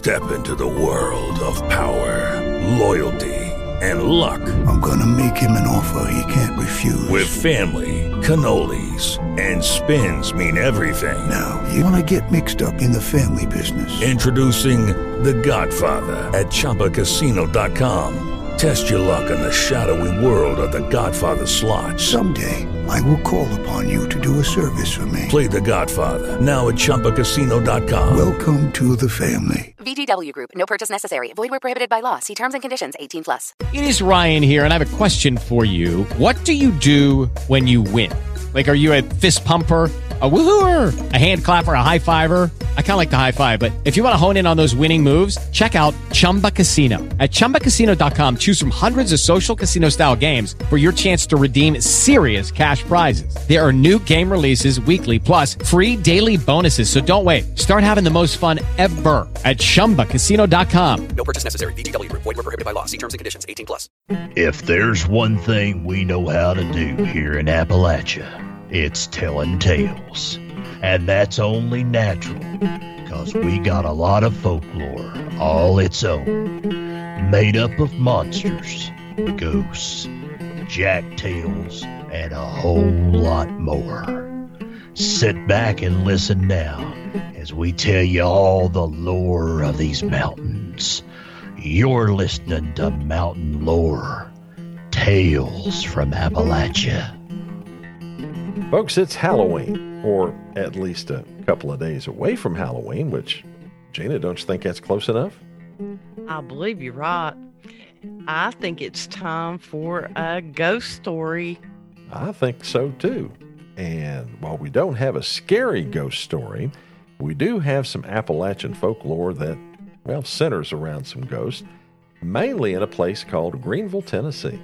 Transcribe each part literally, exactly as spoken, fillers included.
Step into the world of power, loyalty, and luck. I'm gonna make him an offer he can't refuse. With family, cannolis, and spins mean everything. Now, you wanna get mixed up in the family business. Introducing The Godfather at Chumba Casino dot com. Test your luck in the shadowy world of The Godfather slot. Someday, I will call upon you to do a service for me. Play The Godfather, now at Chumba Casino dot com. Welcome to the family. V G W Group. No purchase necessary. Void where prohibited by law. See terms and conditions. eighteen plus. It is Ryan here, and I have a question for you. What do you do when you win? Like, are you a fist pumper, a woohooer, a hand clapper, a high fiver? I kind of like the high five, but if you want to hone in on those winning moves, check out Chumba Casino. At Chumba Casino dot com, choose from hundreds of social casino-style games for your chance to redeem serious cash prizes. There are new game releases weekly, plus free daily bonuses. So don't wait. Start having the most fun ever at Chumba Casino dot com. No purchase necessary. V G W Group. Void where prohibited by law. See terms and conditions. eighteen plus. If there's one thing we know how to do here in Appalachia, it's telling tales. And that's only natural, because we got a lot of folklore all its own, made up of monsters, ghosts, jack-tales, and a whole lot more. Sit back and listen now as we tell you all the lore of these mountains. You're listening to Mountain Lore, Tales from Appalachia. Folks, it's Halloween, or at least a couple of days away from Halloween, which, Gina, don't you think that's close enough? I believe you're right. I think it's time for a ghost story. I think so, too. And while we don't have a scary ghost story, we do have some Appalachian folklore that, well, centers around some ghosts, mainly in a place called Greenville, Tennessee.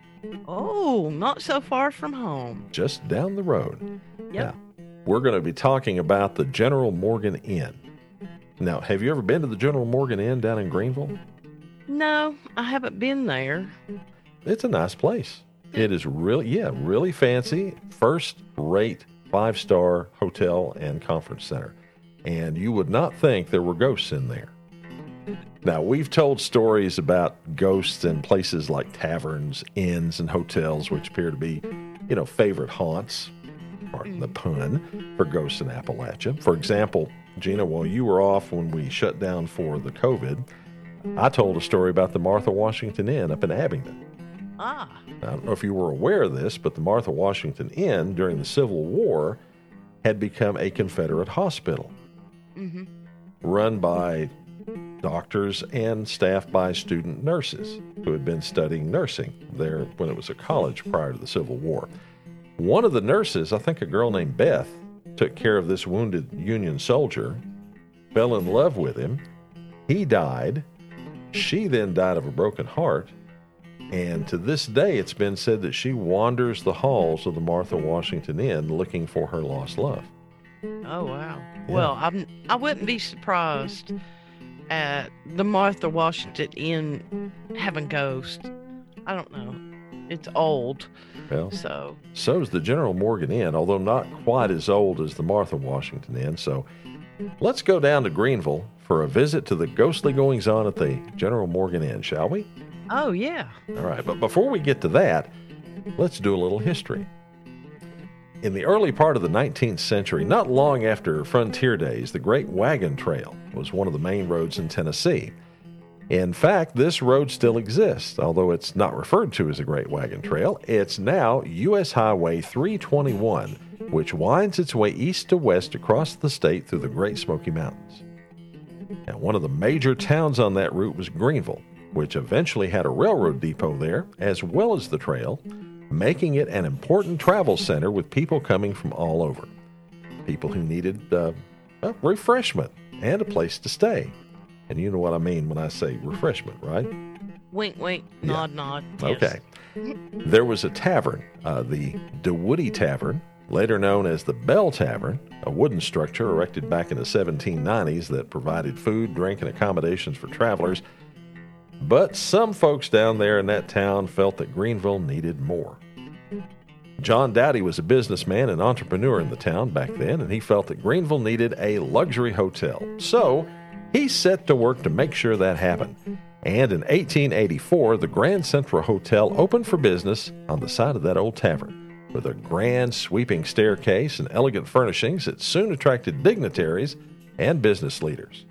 Oh, not so far from home. Just down the road. Yep. Now, we're going to be talking about the General Morgan Inn. Now, have you ever been to the General Morgan Inn down in Greenville? No, I haven't been there. It's a nice place. It is really, yeah, really fancy, first-rate, five-star hotel and conference center. And you would not think there were ghosts in there. Now, we've told stories about ghosts in places like taverns, inns, and hotels, which appear to be, you know, favorite haunts, pardon the pun, for ghosts in Appalachia. For example, Gina, while you were off when we shut down for the COVID, I told a story about the Martha Washington Inn up in Abingdon. Ah. I don't know if you were aware of this, but the Martha Washington Inn during the Civil War had become a Confederate hospital, Mm-hmm. run by doctors and staffed by student nurses who had been studying nursing there when it was a college prior to the Civil War. One of the nurses, I think a girl named Beth, took care of this wounded Union soldier, fell in love with him. He died. She then died of a broken heart. And to this day, it's been said that she wanders the halls of the Martha Washington Inn looking for her lost love. Oh, wow. Yeah. Well, I'm, I wouldn't be surprised at the Martha Washington Inn having ghosts. I don't know. It's old. Well, so. So's the General Morgan Inn, although not quite as old as the Martha Washington Inn. So let's go down to Greenville for a visit to the ghostly goings-on at the General Morgan Inn, shall we? Oh, yeah. All right, but before we get to that, let's do a little history. In the early part of the nineteenth century, not long after frontier days, the Great Wagon Trail was one of the main roads in Tennessee. In fact, this road still exists, although it's not referred to as the Great Wagon Trail. It's now U S Highway three twenty-one, which winds its way east to west across the state through the Great Smoky Mountains. Now, one of the major towns on that route was Greenville, which eventually had a railroad depot there, as well as the trail, making it an important travel center with people coming from all over. People who needed uh, uh, refreshment and a place to stay. And you know what I mean when I say refreshment, right? Wink, wink, nod, Yeah. nod. Yes. Okay. There was a tavern, uh, the DeWoody Tavern, later known as the Bell Tavern, a wooden structure erected back in the seventeen nineties that provided food, drink, and accommodations for travelers. But some folks down there in that town felt that Greenville needed more. John Dowdy was a businessman and entrepreneur in the town back then, and he felt that Greenville needed a luxury hotel. So He set to work to make sure that happened. And in eighteen eighty-four, the Grand Central Hotel opened for business on the side of that old tavern. With a grand sweeping staircase and elegant furnishings, it soon attracted dignitaries and business leaders.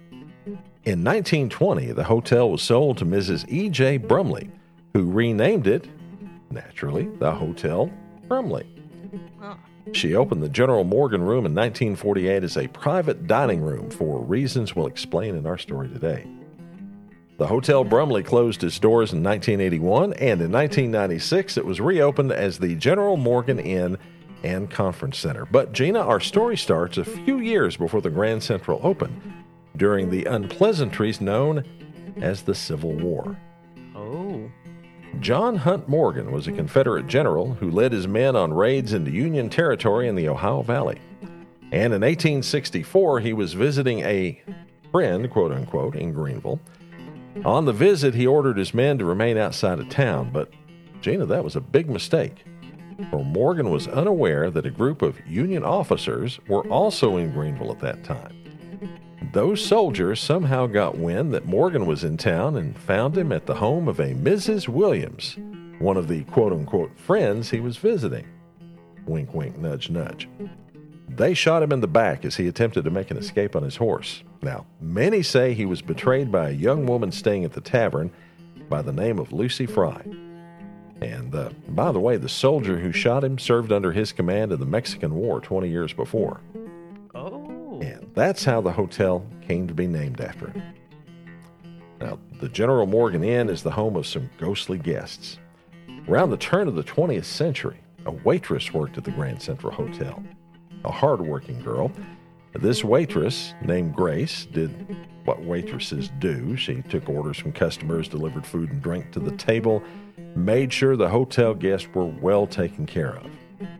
In nineteen twenty, the hotel was sold to Missus E J Brumley, who renamed it, naturally, the Hotel Brumley. She opened the General Morgan Room in nineteen forty-eight as a private dining room for reasons we'll explain in our story today. The Hotel Brumley closed its doors in nineteen eighty-one, and in nineteen ninety-six it was reopened as the General Morgan Inn and Conference Center. But Gina, our story starts a few years before the Grand Central opened, during the unpleasantries known as the Civil War. Oh. John Hunt Morgan was a Confederate general who led his men on raids into Union territory in the Ohio Valley. And in eighteen sixty-four, he was visiting a friend, quote unquote, in Greenville. On the visit, he ordered his men to remain outside of town, but Gina, that was a big mistake. For Morgan was unaware that a group of Union officers were also in Greenville at that time. Those soldiers somehow got wind that Morgan was in town and found him at the home of a Missus Williams, one of the quote-unquote friends he was visiting. Wink, wink, nudge, nudge. They shot him in the back as he attempted to make an escape on his horse. Now, many say he was betrayed by a young woman staying at the tavern by the name of Lucy Fry. And, uh, by the way, the soldier who shot him served under his command in the Mexican War twenty years before. Oh. And that's how the hotel came to be named after him. Now, the General Morgan Inn is the home of some ghostly guests. Around the turn of the twentieth century, a waitress worked at the Grand Central Hotel. A hard-working girl. This waitress, named Grace, did what waitresses do. She took orders from customers, delivered food and drink to the table, made sure the hotel guests were well taken care of.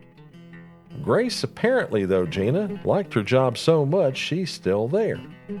Grace apparently, though, Gina, liked her job so much she's still there.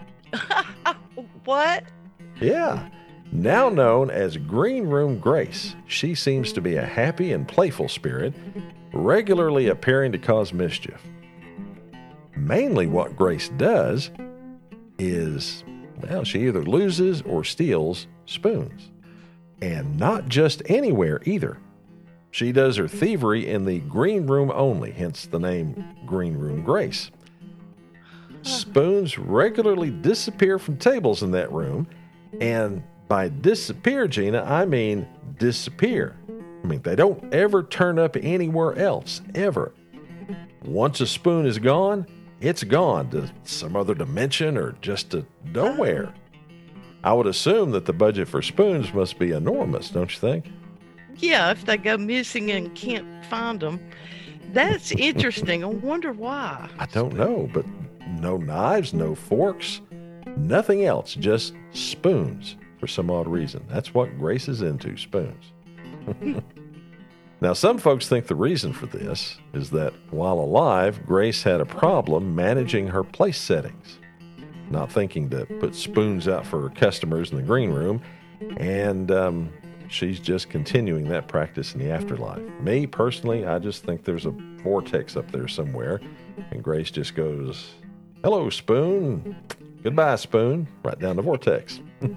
What? Yeah. Now known as Green Room Grace, she seems to be a happy and playful spirit, regularly appearing to cause mischief. Mainly what Grace does is, well, she either loses or steals spoons. And not just anywhere either. She does her thievery in the green room only, hence the name Green Room Grace. Spoons regularly disappear from tables in that room, and by disappear, Gina, I mean disappear. I mean, they don't ever turn up anywhere else, ever. Once a spoon is gone, it's gone to some other dimension or just to nowhere. I would assume that the budget for spoons must be enormous, don't you think? Yeah, if they go missing and can't find them. That's interesting. I wonder why. I don't know, but no knives, no forks, nothing else, just spoons for some odd reason. That's what Grace is into, spoons. Now, some folks think the reason for this is that while alive, Grace had a problem managing her place settings, not thinking to put spoons out for her customers in the green room, and um, she's just continuing that practice in the afterlife. Me, personally, I just think there's a vortex up there somewhere, and Grace just goes, "Hello, spoon. Goodbye, spoon," right down the vortex.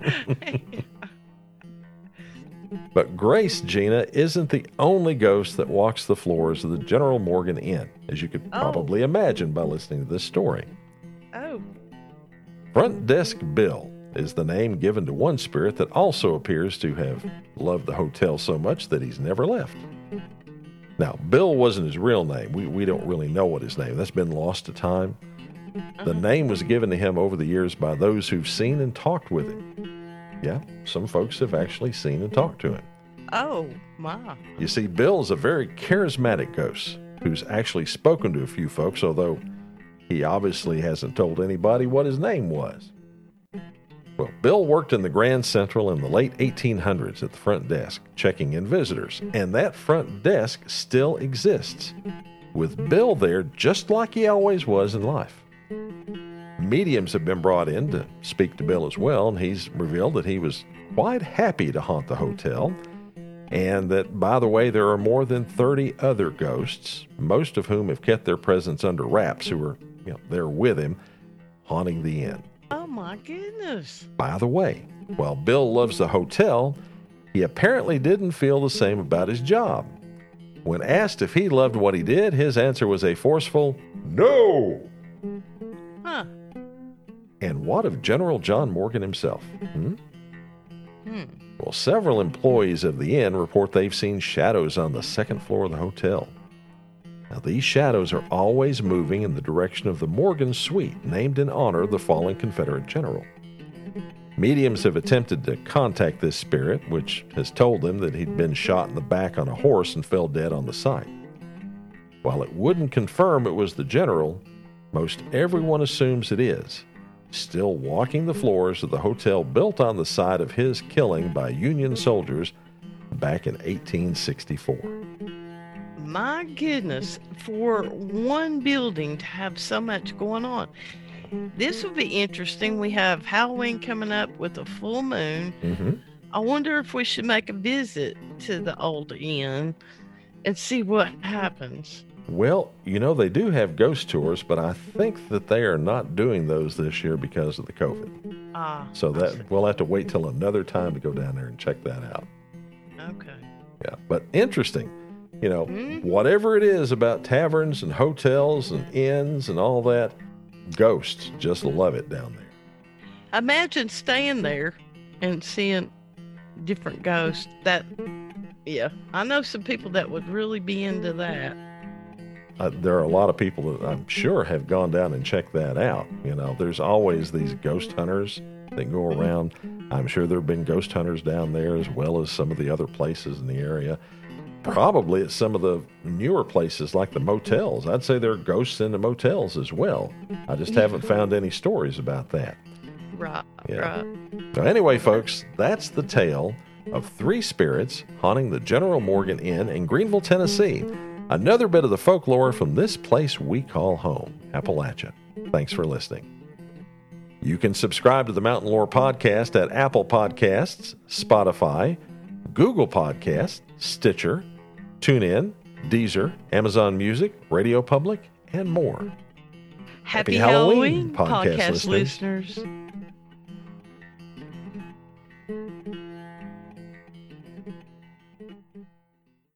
But Grace, Gina, isn't the only ghost that walks the floors of the General Morgan Inn, as you could Oh. probably imagine by listening to this story. Oh. Front Desk Bill is the name given to one spirit that also appears to have loved the hotel so much that he's never left. Now, Bill wasn't his real name. We, we don't really know what his name. That's been lost to time. The name was given to him over the years by those who've seen and talked with him. Yeah, some folks have actually seen and talked to him. Oh, my. You see, Bill is a very charismatic ghost who's actually spoken to a few folks, although he obviously hasn't told anybody what his name was. Well, Bill worked in the Grand Central in the late eighteen hundreds at the front desk, checking in visitors, and that front desk still exists, with Bill there just like he always was in life. Mediums have been brought in to speak to Bill as well, and he's revealed that he was quite happy to haunt the hotel, and that, by the way, there are more than thirty other ghosts, most of whom have kept their presence under wraps, who are, you know, there with him, haunting the inn. Oh, my my goodness. By the way, while Bill loves the hotel, he apparently didn't feel the same about his job. When asked if he loved what he did, his answer was a forceful no. Huh. And what of General John Morgan himself? Hmm? Hmm. Well, several employees of the inn report they've seen shadows on the second floor of the hotel. Now, these shadows are always moving in the direction of the Morgan suite, named in honor of the fallen Confederate general. Mediums have attempted to contact this spirit, which has told them that he'd been shot in the back on a horse and fell dead on the site. While it wouldn't confirm it was the general, most everyone assumes it is, still walking the floors of the hotel built on the site of his killing by Union soldiers back in eighteen sixty-four. My goodness, for one building to have so much going on. This will be interesting. We have Halloween coming up with a full moon. Mm-hmm. I wonder if we should make a visit to the old inn and see what happens. Well, you know, they do have ghost tours, but I think that they are not doing those this year because of the COVID. Ah, So that we'll have to wait till another time to go down there and check that out. okay. Yeah, but interesting. You know, Mhm. whatever it is about taverns and hotels and inns and all that, ghosts just love it down there. Imagine staying there and seeing different ghosts. That, yeah, I know some people that would really be into that. Uh, there are a lot of people that I'm sure have gone down and checked that out. You know, there's always these ghost hunters that go around. I'm sure there have been ghost hunters down there as well as some of the other places in the area. Probably at some of the newer places like the motels. I'd say there are ghosts in the motels as well. I just haven't found any stories about that. Right, Yeah. right. So anyway, folks, that's the tale of three spirits haunting the General Morgan Inn in Greenville, Tennessee. Another bit of the folklore from this place we call home, Appalachia. Thanks for listening. You can subscribe to the Mountain Lore Podcast at Apple Podcasts, Spotify, Google Podcasts, Stitcher, TuneIn, Deezer, Amazon Music, Radio Public, and more. Happy, Happy Halloween, Halloween, podcast podcast listeners. listeners.